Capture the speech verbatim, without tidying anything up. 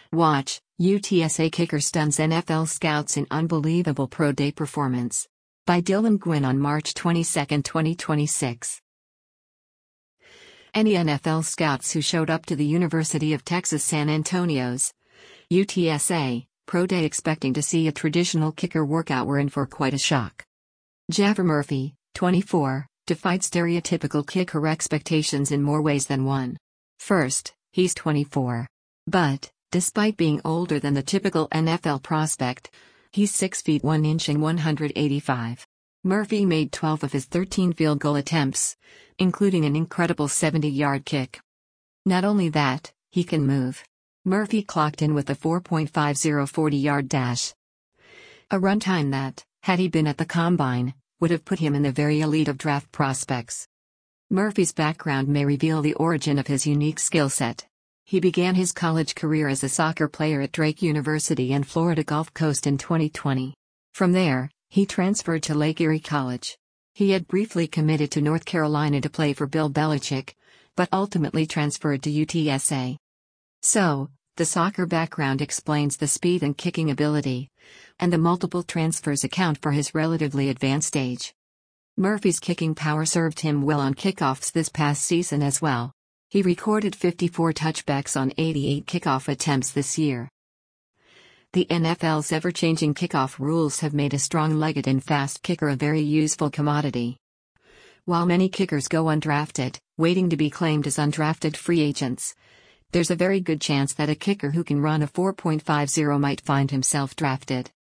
Watch, U T S A kicker stuns N F L scouts in unbelievable pro day performance. By Dylan Gwynn on March twenty-second, twenty twenty-six. Any N F L scouts who showed up to the University of Texas San Antonio's U T S A pro day expecting to see a traditional kicker workout were in for quite a shock. Jaffer Murphy, twenty-four, defied stereotypical kicker expectations in more ways than one. First, he's twenty-four. But, despite being older than the typical N F L prospect, he's six feet one inch and one hundred eighty-five. Murphy made twelve of his thirteen field goal attempts, including an incredible seventy-yard kick. Not only that, he can move. Murphy clocked in with a four point five oh forty-yard dash. A runtime that, had he been at the combine, would have put him in the very elite of draft prospects. Murphy's background may reveal the origin of his unique skill set. He began his college career as a soccer player at Drake University and Florida Gulf Coast in twenty twenty. From there, he transferred to Lake Erie College. He had briefly committed to North Carolina to play for Bill Belichick, but ultimately transferred to U T S A. So, the soccer background explains the speed and kicking ability, and the multiple transfers account for his relatively advanced age. Murphy's kicking power served him well on kickoffs this past season as well. He recorded fifty-four touchbacks on eighty-eight kickoff attempts this year. The N F L's ever-changing kickoff rules have made a strong-legged and fast kicker a very useful commodity. While many kickers go undrafted, waiting to be claimed as undrafted free agents, there's a very good chance that a kicker who can run a four point five oh might find himself drafted.